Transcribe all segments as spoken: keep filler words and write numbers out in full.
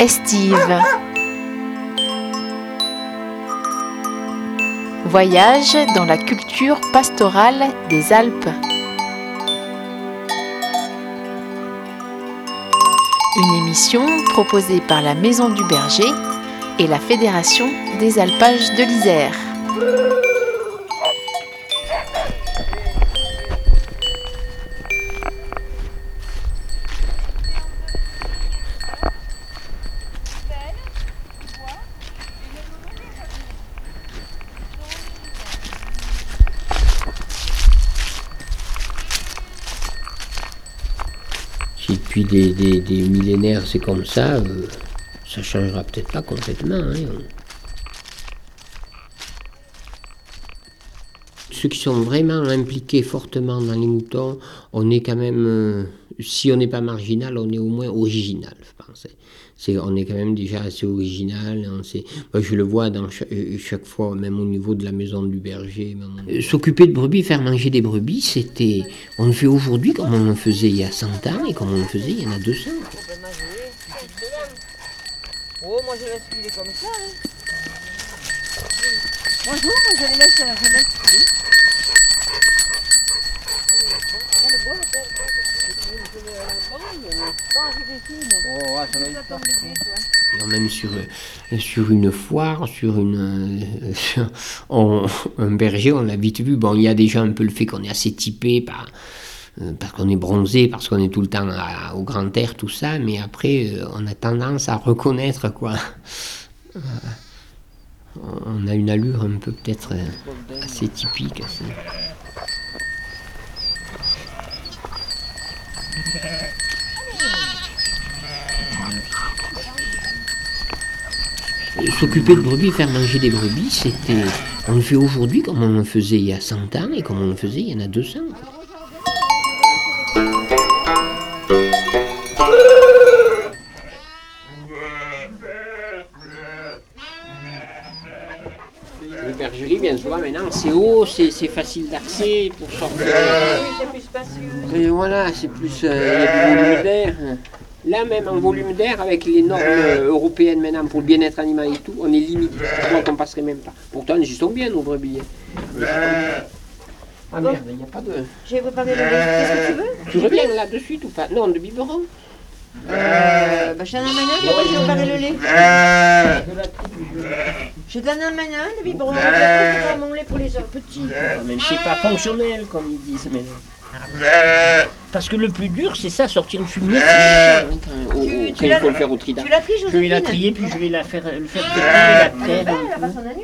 estive. Voyage dans la culture pastorale des Alpes. Une émission proposée par la Maison du Berger et la Fédération des alpages de l'Isère. Si depuis des, des, des millénaires c'est comme ça, euh, ça changera peut-être pas complètement. Hein. Ceux qui sont vraiment impliqués fortement dans les moutons, on est quand même, euh, si on n'est pas marginal, on est au moins original, je pense. C'est, on est quand même déjà assez original. On sait, moi, je le vois dans chaque, chaque fois, même au niveau de la Maison du Berger. Même, s'occuper de brebis, faire manger des brebis, c'était, on le fait aujourd'hui comme on le faisait il y a cent ans et comme on le faisait il y en a deux cents. Oh, moi je laisse filer comme ça. Hein. Bonjour, moi je les laisse, je les laisse filer. Non, même sur, sur une foire, sur une, euh, sur, on, un berger, on l'a vite vu. Bon, il y a déjà un peu le fait qu'on est assez typé par, euh, parce qu'on est bronzé, parce qu'on est tout le temps à, au grand air, tout ça, mais après, euh, on a tendance à reconnaître, quoi. Euh, on a une allure un peu peut-être euh, assez typique. Assez. S'occuper de brebis, faire manger des brebis, c'était, on le fait aujourd'hui comme on le faisait il y a cent ans et comme on le faisait il y en a deux cents. Les bergeries, bien souvent maintenant, c'est haut, c'est, c'est facile d'accès pour sortir. C'est plus spacieux. Et voilà, c'est plus, euh, il y a du volume d'air. Là même en volume d'air, avec les normes euh, européennes maintenant pour le bien-être animal et tout, on est limité. Je crois qu'on passerait même pas. Pourtant, ils sont bien nos brebis. Ah merde, il n'y a pas de... J'ai préparé le lait. Qu'est-ce que tu veux? Tu veux bien là de suite ou pas? Non, de biberon. Euh, bah, je t'en emmène un, moi j'ai préparé le lait. Je t'en emmène un, de biberon. Je prépare mon lait pour les autres petits. Mais c'est pas fonctionnel, comme ils disent maintenant. Parce que le plus dur, c'est ça, sortir le fumier. Il faut le faire au trident. Tu l'as pris, Je vais la trier, puis je vais la faire, le faire trier la terre. Elle a pas son agneau,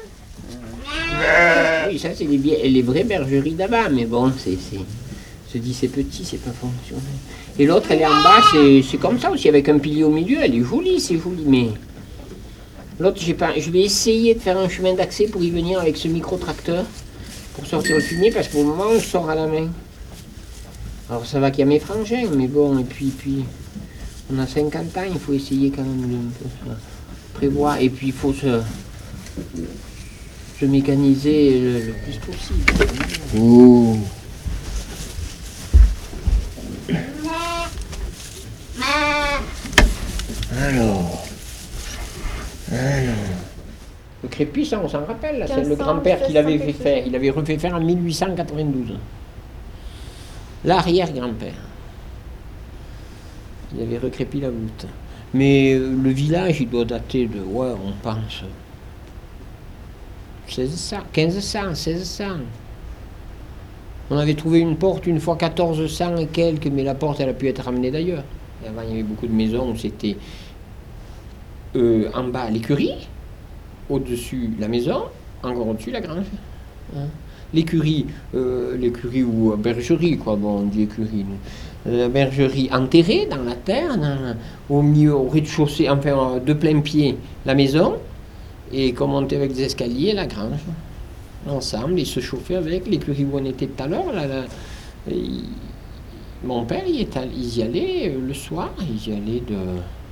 Oui, ça, c'est les, les vraies bergeries d'abord, mais bon, c'est, c'est, je dis c'est petit, c'est pas fonctionnel. Et l'autre, elle est en bas, c'est, c'est comme ça aussi, avec un pilier au milieu, elle est jolie, c'est joli, mais l'autre, j'ai pas, je vais essayer de faire un chemin d'accès pour y venir avec ce micro-tracteur pour sortir le fumier, parce que pour le moment, je sors à la main. Alors ça va qu'il y a mes frangins, mais bon, et puis, puis on a cinquante ans, il faut essayer quand même de se prévoir, et puis il faut se, se mécaniser le, le plus possible. Oh. Alors, alors. Le crépi, ça on s'en rappelle, là, c'est le grand-père qui l'avait fait faire, il avait refait faire en mille huit cent quatre-vingt-douze. L'arrière-grand-père. Il avait recrépi la voûte. Mais euh, le village, il doit dater de, ouais, on pense, seize cents, quinze cents, seize cents. On avait trouvé une porte une fois quatorze cents et quelques, mais la porte, elle a pu être ramenée d'ailleurs. Et avant, il y avait beaucoup de maisons où c'était euh, en bas l'écurie, au-dessus la maison, encore au-dessus la grange. Hein. L'écurie, euh, l'écurie ou bergerie, quoi, bon, on dit écurie. La bergerie enterrée dans la terre, dans, au milieu, au rez-de-chaussée, enfin, de plein pied, la maison, et qu'on montait avec des escaliers, la grange, ensemble, et se chauffer avec l'écurie où on était tout à l'heure. Là, là, il, mon père, il, est allé, il y allait euh, le soir, il y allait de...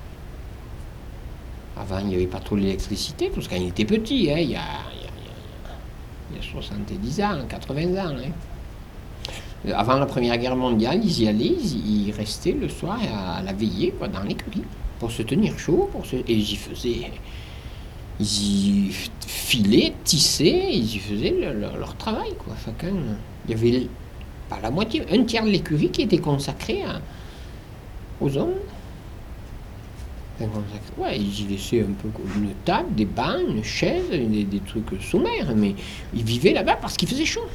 Avant, il n'y avait pas trop l'électricité, parce qu'il était petit, hein, il y a... Il y a soixante-dix ans, quatre-vingts ans. Hein. Avant la Première Guerre mondiale, ils y allaient, ils, ils restaient le soir à, à la veillée, quoi, dans l'écurie. pour se tenir chaud, pour se... et ils y faisaient, ils y filaient, tissaient, ils y faisaient leur, leur, leur travail, quoi. Chacun, il y avait pas la moitié, un tiers de l'écurie qui était consacré à, aux hommes. Ouais, ils y laissaient un peu une table, des bancs, une chaise, des, des trucs sommaires, mais ils vivaient là-bas parce qu'il faisait chaud.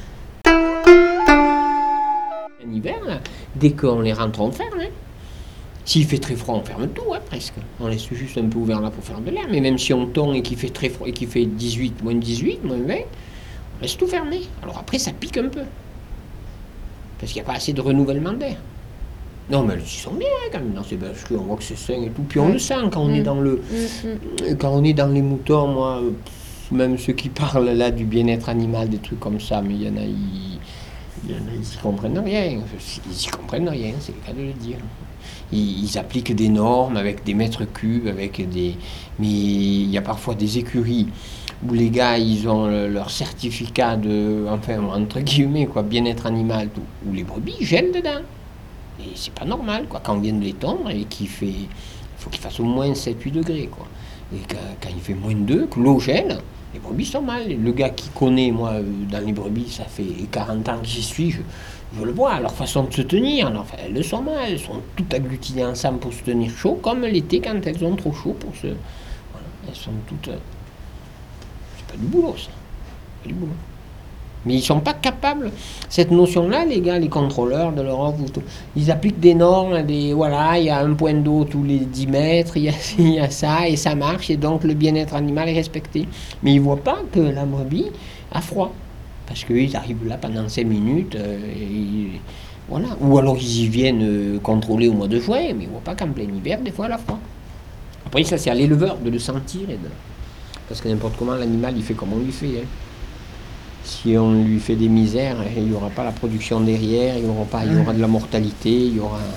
En hiver, là, dès qu'on les rentre, on ferme. Hein. S'il fait très froid, on ferme tout, hein, presque. On laisse juste un peu ouvert là pour faire de l'air, mais même si on tombe et qu'il fait très froid, et qu'il fait dix-huit, moins dix-huit, moins vingt, on laisse tout fermé. Alors après, ça pique un peu. Parce qu'il n'y a pas assez de renouvellement d'air. Non, mais ils sont bien quand même dans ces bâches, on voit que c'est sain et tout. Puis on mmh. le sent quand on mmh. est dans le, mmh. quand on est dans les moutons, moi, même ceux qui parlent là du bien-être animal, des trucs comme ça, mais il y en a, ils, il y en a, ils y comprennent rien. Ils y comprennent rien, c'est le cas de le dire. Ils, ils appliquent des normes avec des mètres cubes, avec des, mais il y a parfois des écuries où les gars, ils ont le, leur certificat de, enfin entre guillemets quoi, bien-être animal, tout, où les brebis gèlent dedans. Et c'est pas normal, quoi, quand on vient de les tondre et qu'il fait. Il faut qu'il fasse au moins sept à huit degrés, quoi. Et quand, quand il fait moins de deux, que l'eau gèle, les brebis sont mal. Le gars qui connaît, moi, dans les brebis, ça fait quarante ans que j'y suis, je, je le vois, leur façon de se tenir, alors, enfin, elles le sont mal, elles sont toutes agglutinées ensemble pour se tenir chaud, comme l'été quand elles ont trop chaud pour se. Voilà, elles sont toutes. C'est pas du boulot, ça. C'est pas du boulot. Mais ils ne sont pas capables, cette notion-là, les gars, les contrôleurs de l'Europe, ils appliquent des normes, des, voilà, il y a un point d'eau tous les dix mètres, il y a, il y a ça, et ça marche, et donc le bien-être animal est respecté. Mais ils ne voient pas que la brebis a froid, parce qu'ils arrivent là pendant cinq minutes, euh, et, voilà. Ou alors ils y viennent euh, contrôler au mois de juin, mais ils ne voient pas qu'en plein hiver, des fois, elle a froid. Après, ça, c'est à l'éleveur de le sentir, et de... parce que n'importe comment, l'animal, il fait comme on lui fait, hein. Si on lui fait des misères, il n'y aura pas la production derrière, il y aura pas, il y aura de la mortalité, il y aura.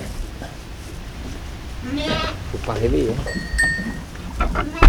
Faut pas rêver, hein.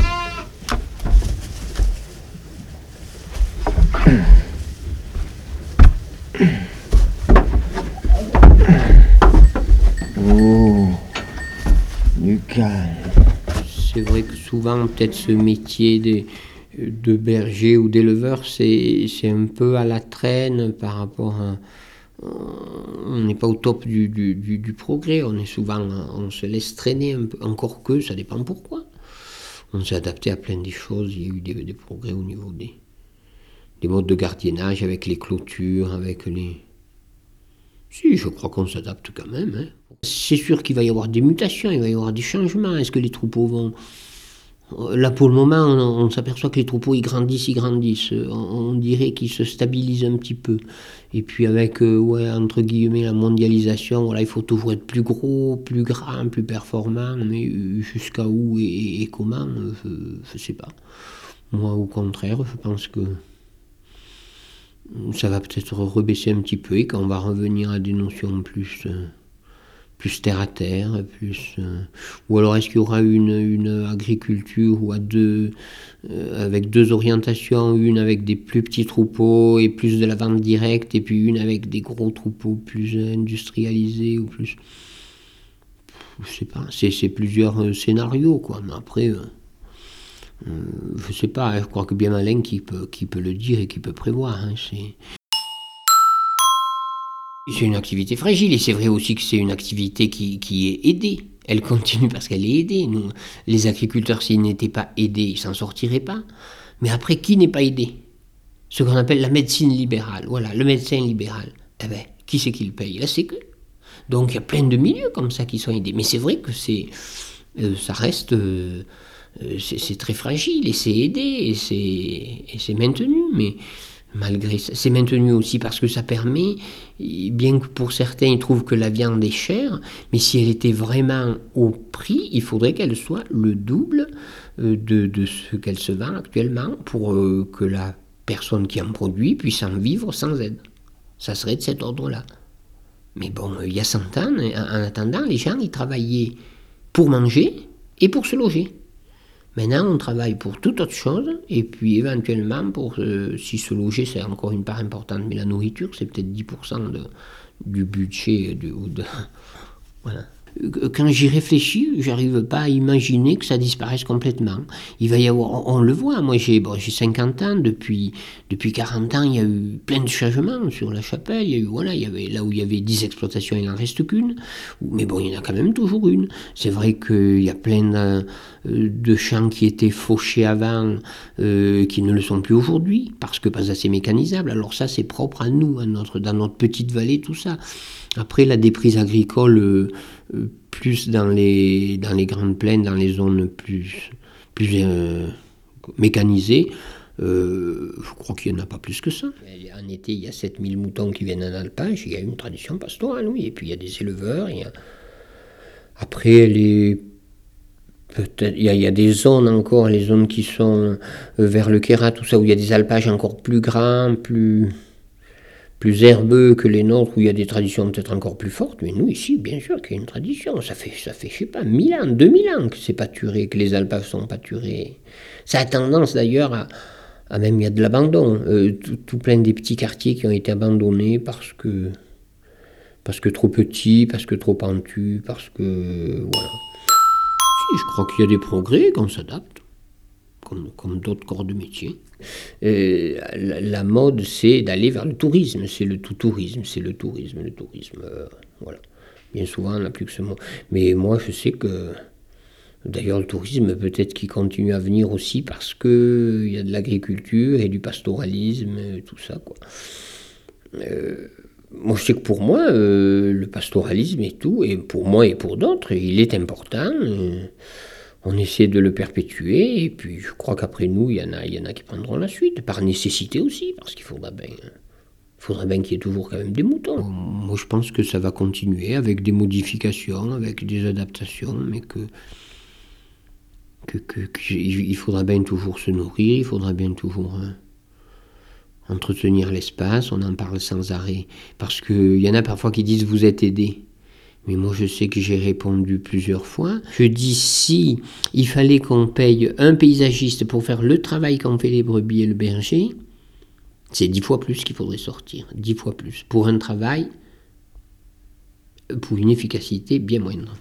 Oh, du calme. C'est vrai que souvent, peut-être ce métier des. de berger ou d'éleveur, c'est, c'est un peu à la traîne par rapport à... On n'est pas au top du, du, du, du progrès, on est souvent... On se laisse traîner un peu, encore que ça dépend pourquoi. On s'est adapté à plein de choses, il y a eu des, des progrès au niveau des, des modes de gardiennage, avec les clôtures, avec les... Si, je crois qu'on s'adapte quand même. Hein. C'est sûr qu'il va y avoir des mutations, il va y avoir des changements. Est-ce que les troupeaux vont... Là, pour le moment, on, on s'aperçoit que les troupeaux, ils grandissent, ils grandissent. On, on dirait qu'ils se stabilisent un petit peu. Et puis avec, euh, ouais, entre guillemets, la mondialisation, voilà, il faut toujours être plus gros, plus grand, plus performant. Mais jusqu'à où et, et comment, je ne sais pas. Moi, au contraire, je pense que ça va peut-être rebaisser un petit peu et qu'on va revenir à des notions plus... Euh, plus terre à terre, plus... Euh, ou alors est-ce qu'il y aura une, une agriculture ou à deux, euh, avec deux orientations, une avec des plus petits troupeaux et plus de la vente directe, et puis une avec des gros troupeaux plus industrialisés ou plus... Je sais pas, c'est, c'est plusieurs euh, scénarios, quoi, mais après... Euh, euh, je sais pas, hein, je crois que bien malin qui peut, qui peut le dire et qui peut prévoir, hein, c'est... C'est une activité fragile et c'est vrai aussi que c'est une activité qui, qui est aidée. Elle continue parce qu'elle est aidée. Nous, les agriculteurs, s'ils n'étaient pas aidés, ils s'en sortiraient pas. Mais après, qui n'est pas aidé ? Ce qu'on appelle la médecine libérale. Voilà, le médecin libéral. Eh ben, qui c'est qui le paye ? La Sécu. Donc il y a plein de milieux comme ça qui sont aidés. Mais c'est vrai que c'est, euh, ça reste, euh, c'est, c'est très fragile et c'est aidé et c'est, et c'est maintenu. Mais malgré ça, c'est maintenu aussi parce que ça permet, bien que pour certains ils trouvent que la viande est chère, mais si elle était vraiment au prix, il faudrait qu'elle soit le double de, de ce qu'elle se vend actuellement pour euh, que la personne qui en produit puisse en vivre sans aide. Ça serait de cet ordre-là. Mais bon, il y a cent ans, en attendant, les gens ils travaillaient pour manger et pour se loger. Maintenant, on travaille pour toute autre chose, et puis éventuellement, pour euh, si se loger, c'est encore une part importante, mais la nourriture, c'est peut-être dix pour cent de, du budget. De, de, voilà. quand j'y réfléchis, j'arrive pas à imaginer que ça disparaisse complètement. Il va y avoir, on, on le voit, moi j'ai bon, j'ai cinquante ans, depuis, depuis quarante ans, il y a eu plein de changements sur la chapelle. Il y a eu, voilà, il y avait, là où il y avait dix exploitations, il n'en reste qu'une. Mais bon, il y en a quand même toujours une. C'est vrai qu'il y a plein de, de champs qui étaient fauchés avant, euh, qui ne le sont plus aujourd'hui, parce que pas assez mécanisables. Alors ça, c'est propre à nous, à notre, dans notre petite vallée, tout ça. Après, la déprise agricole, euh, euh, plus dans les, dans les grandes plaines, dans les zones plus, plus euh, mécanisées, euh, je crois qu'il n'y en a pas plus que ça. En été, il y a sept mille moutons qui viennent en alpage, il y a une tradition pastorale, oui, et puis il y a des éleveurs. Il y a... Après, les... Peut-être, il y, a, il y a des zones encore, les zones qui sont vers le Queyras, tout ça, où il y a des alpages encore plus grands, plus... plus herbeux que les nôtres, où il y a des traditions peut-être encore plus fortes, mais nous, ici, bien sûr qu'il y a une tradition. Ça fait, ça fait je sais pas, mille ans, deux mille ans que c'est pâturé, que les alpages sont pâturés. Ça a tendance, d'ailleurs, à, à même, il y a de l'abandon. Euh, tout, tout plein des petits quartiers qui ont été abandonnés parce que, parce que trop petits, parce que trop pentus, parce que, voilà. Si, je crois qu'il y a des progrès, qu'on s'adapte. Comme, comme d'autres corps de métier. Euh, la, la mode, c'est d'aller vers le tourisme, c'est le tout tourisme, c'est le tourisme, le tourisme, euh, voilà. Bien souvent, on n'a plus que ce mot. Mais moi, je sais que, d'ailleurs, le tourisme, peut-être qu'il continue à venir aussi parce qu'il y a de l'agriculture et du pastoralisme, et tout ça, quoi. Euh, moi, je sais que pour moi, euh, le pastoralisme et tout, et pour moi et pour d'autres, il est important. Euh, On essaie de le perpétuer, et puis je crois qu'après nous, il y en a, il y en a qui prendront la suite, par nécessité aussi, parce qu'il faudra bien, faudra bien qu'il y ait toujours quand même des moutons. Moi, je pense que ça va continuer avec des modifications, avec des adaptations, mais que, que, que, que il faudra bien toujours se nourrir, il faudra bien toujours hein, entretenir l'espace. On en parle sans arrêt, parce qu'il y en a parfois qui disent vous êtes aidés. Mais moi, je sais que j'ai répondu plusieurs fois. Je dis, si il fallait qu'on paye un paysagiste pour faire le travail qu'ont fait les brebis et le berger, c'est dix fois plus qu'il faudrait sortir. Dix fois plus. Pour un travail, pour une efficacité bien moindre.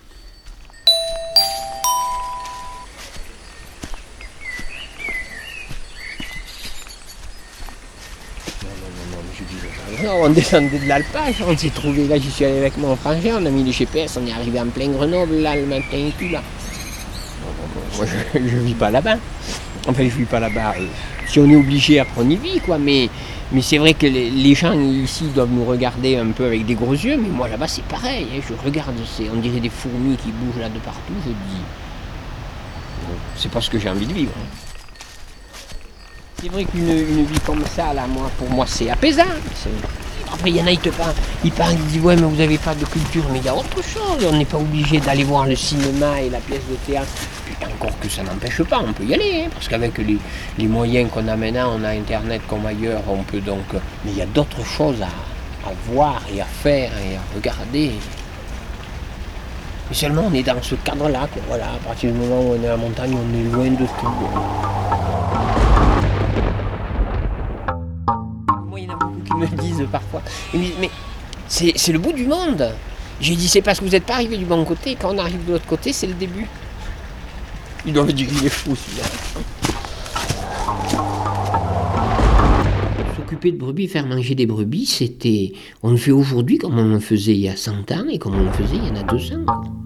Non, on descendait de l'alpage, on s'est trouvé là, j'y suis allé avec mon frangin, on a mis le G P S, on est arrivé en plein Grenoble, là, le matin et tout, là. Moi, je ne vis pas là-bas. Enfin, je vis pas là-bas. Si on est obligé, après on y vit, quoi. Mais, mais c'est vrai que les, les gens ici doivent nous regarder un peu avec des gros yeux, mais moi, là-bas, c'est pareil. Hein, je regarde, c'est, on dirait des fourmis qui bougent là de partout, je dis... Bon, c'est pas ce que j'ai envie de vivre. C'est vrai qu'une une vie comme ça, là, moi, pour moi, c'est apaisant. C'est... Après, il y en a, ils te parlent, ils parlent, ils disent, ouais, mais vous n'avez pas de culture. Mais il y a autre chose. On n'est pas obligé d'aller voir le cinéma et la pièce de théâtre. Et encore que ça n'empêche pas, on peut y aller. Hein, parce qu'avec les, les moyens qu'on a maintenant, on a Internet comme ailleurs, on peut donc... Mais il y a d'autres choses à, à voir et à faire et à regarder. Mais seulement, on est dans ce cadre-là, quoi. Voilà, à partir du moment où on est à la montagne, on est loin de tout. Me disent parfois, ils me disent, mais c'est, c'est le bout du monde. J'ai dit, c'est parce que vous n'êtes pas arrivé du bon côté, quand on arrive de l'autre côté, c'est le début. Ils doivent dire, il est fou celui-là. S'occuper de brebis, faire manger des brebis, c'était, on le fait aujourd'hui comme on le faisait il y a cent ans et comme on le faisait il y en a deux cents.